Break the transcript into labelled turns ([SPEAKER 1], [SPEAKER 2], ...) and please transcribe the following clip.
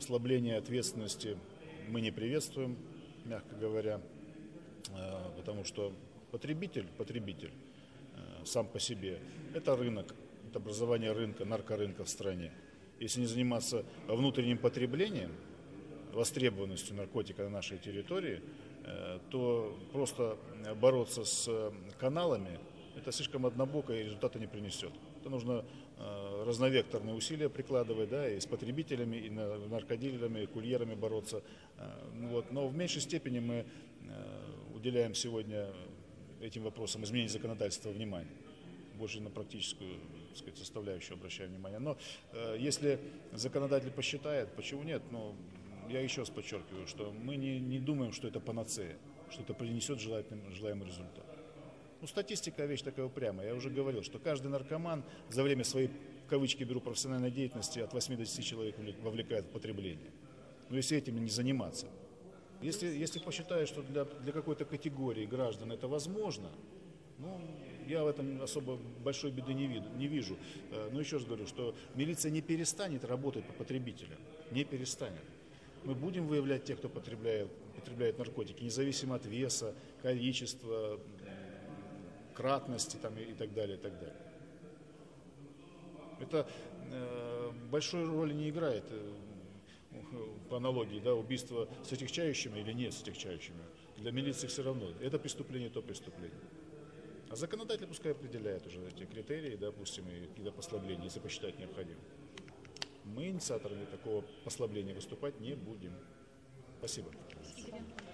[SPEAKER 1] Послабление ответственности мы не приветствуем, мягко говоря, потому что потребитель сам по себе – это рынок, это образование рынка, наркорынка в стране. Если не заниматься внутренним потреблением, востребованностью наркотика на нашей территории, то просто бороться с каналами – это слишком однобоко и результата не принесет. Это нужно разновекторные усилия прикладывать, да, и с потребителями, и наркодилерами, и курьерами бороться. Вот. Но в меньшей степени мы уделяем сегодня этим вопросам изменения законодательства внимания. Больше на практическую, так сказать, составляющую обращаем внимание. Но если законодатель посчитает, почему нет? Но я еще раз подчеркиваю, что мы не думаем, что это панацея, что это принесет желаемый результат. Ну, статистика вещь такая упрямая. Я уже говорил, что каждый наркоман за время своей, в кавычки беру, профессиональной деятельности от 8 до 10 человек вовлекает в потребление. Но если этим не заниматься, если посчитают, что для какой-то категории граждан это возможно, ну, я в этом особо большой беды не вижу. Но еще раз говорю, что милиция не перестанет работать по потребителям, не перестанет. Мы будем выявлять тех, кто потребляет наркотики, независимо от веса, количества, кратности там, и так далее, и так далее. Это большой роли не играет, по аналогии, да, убийство с отягчающими или нет с отягчающими. Для милиции все равно. Это преступление, то преступление. А законодатель пускай определяет уже эти критерии, допустим, и какие-то послабления, если посчитать необходимым. Мы инициаторами такого послабления выступать не будем. Спасибо.